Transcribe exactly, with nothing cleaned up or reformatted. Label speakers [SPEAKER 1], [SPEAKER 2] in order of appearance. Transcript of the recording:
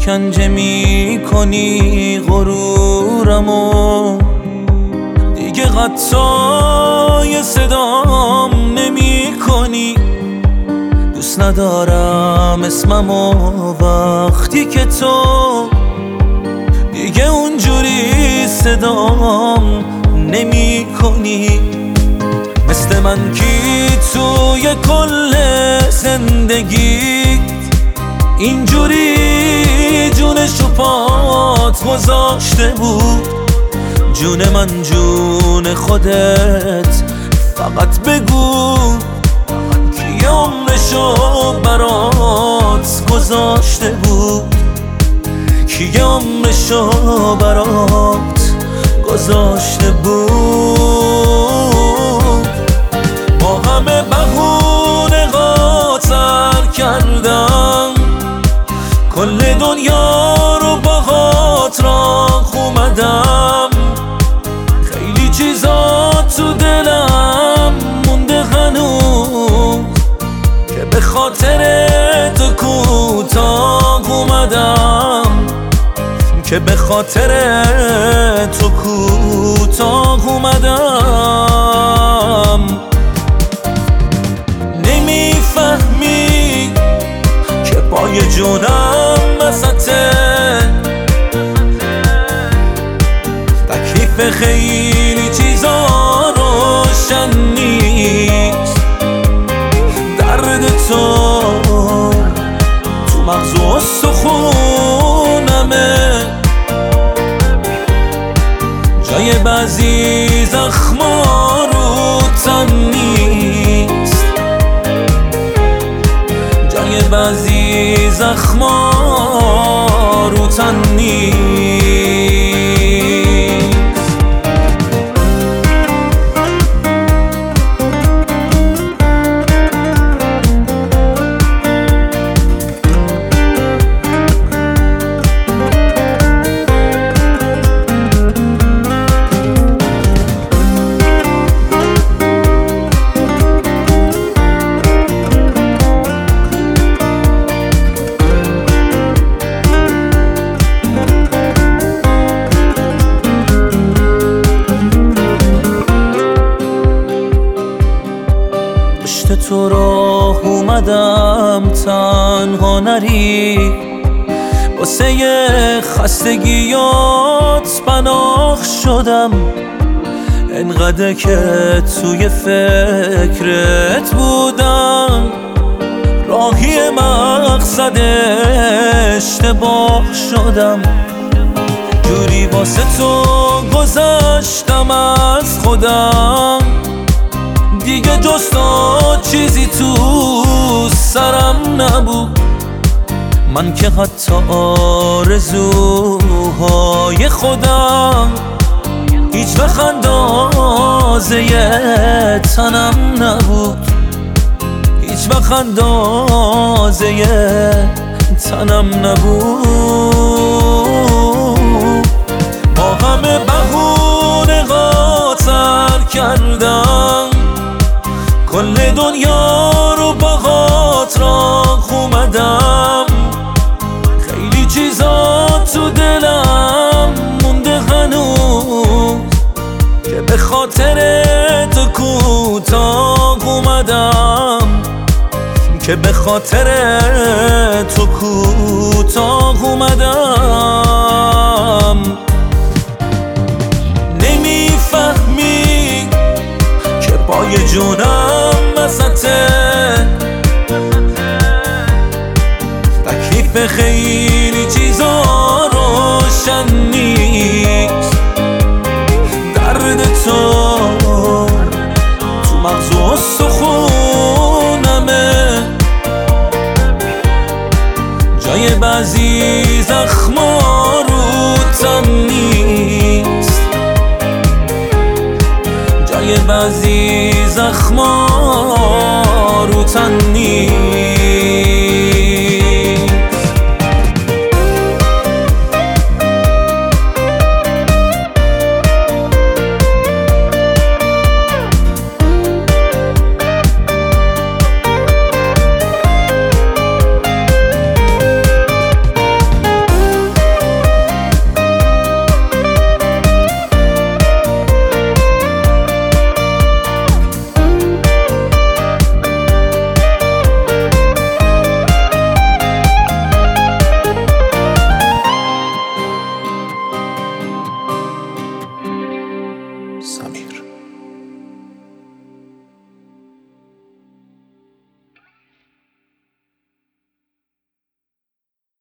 [SPEAKER 1] شکنجه می کنی غرورمو، دیگه قطعای صدام نمی کنی. دوست ندارم اسممو وقتی که تو دیگه اونجوری صدام نمی کنی. مثل من کی توی کل زندگیت اینجوری جونشو پات گذاشته بود؟ جون من جون خودت، فقط بگو کی عمرشو برات گذاشته بود؟ کی عمرشو برات گذاشته بود؟ با همه بهونه قاطر کردم، کل دنیا رو با خاطرات اومدم. خیلی چیزا تو دلم مونده هنوز که به خاطر تو کوتاه اومدم، که به خاطر تو کوتاه اومدم. نمیفهمی که پای جونم وسطه، تکلیف خیلی چیزا روشن نیست. درد تو تو مغز و استخونمه، جای بعضی زخما رو تن نیست. جای بعضی زخما رو تن نیست. تو راه اومدم تنها نری، واسه خستگیات پناه شدم. انقدر که توی فکرت بودم، راهی مقصد اشتباه شدم. جوری واسه تو گذشتم از خودم، دیگه جز تو چیزی تو سرم نبود. من که حتی آرزوهای خودم هیچ وقت اندازه تنم نبود. هیچ وقت اندازه تنم نبود. با همه بهونه قاطر کردم، کل دنیا رو با خاطرات اومدم. خیلی چیزا تو دلم مونده هنوز که به خاطر تو کوتاه اومدم، که به خاطر تو کوتاه اومدم. نمیفهمی که پای جونم وسطه، تکلیف خیلی چیزا روشن نیست. درد تو تو مغز و استخونمه، جای بعضی زخما رو تن نیست. جای بعضی زخما رو تن نیست.